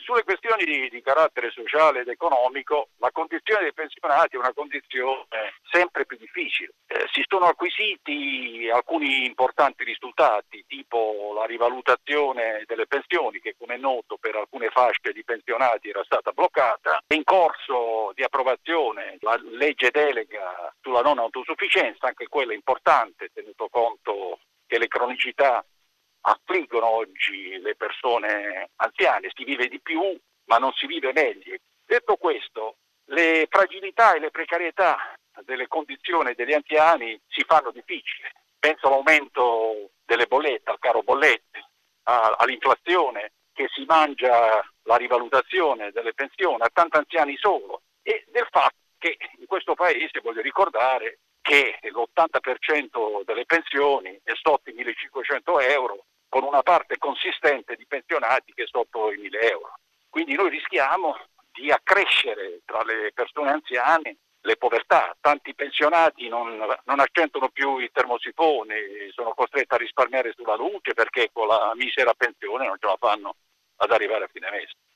Sulle questioni di carattere sociale ed economico, la condizione dei pensionati è una condizione sempre più difficile. Si sono acquisiti alcuni importanti risultati, tipo la rivalutazione delle pensioni, che come è noto per alcune fasce di pensionati era stata bloccata. È in corso di approvazione la legge delega sulla non autosufficienza, anche quella importante, tenuto conto che le cronicità affliggono oggi le persone anziane, si vive di più ma non si vive meglio. Detto questo, le fragilità e le precarietà delle condizioni degli anziani si fanno difficili. Penso all'aumento delle bollette, al caro bollette, all'inflazione che si mangia la rivalutazione delle pensioni, a tanti anziani solo, e del fatto che in questo paese, voglio ricordare, che l'80% delle pensioni è sotto i 1.500 euro, con una parte consistente di pensionati che è sotto i 1.000 euro. Quindi noi rischiamo di accrescere tra le persone anziane le povertà. Tanti pensionati non accendono più i termosifoni, sono costretti a risparmiare sulla luce perché con la misera pensione non ce la fanno ad arrivare a fine mese.